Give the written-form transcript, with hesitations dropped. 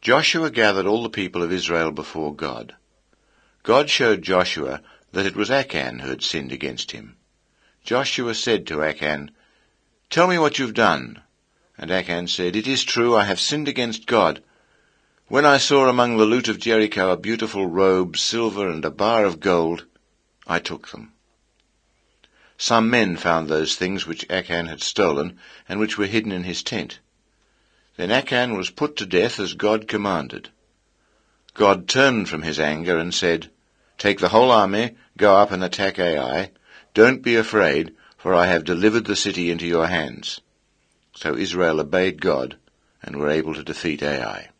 Joshua gathered all the people of Israel before God. God showed Joshua that it was Achan who had sinned against him. Joshua said to Achan, "Tell me what you've done." And Achan said, "It is true, I have sinned against God. When I saw among the loot of Jericho a beautiful robe, silver, and a bar of gold, I took them." Some men found those things which Achan had stolen and which were hidden in his tent. Then Achan was put to death as God commanded. God turned from his anger and said, "Take the whole army, go up and attack Ai. Don't be afraid, for I have delivered the city into your hands." So Israel obeyed God and were able to defeat Ai.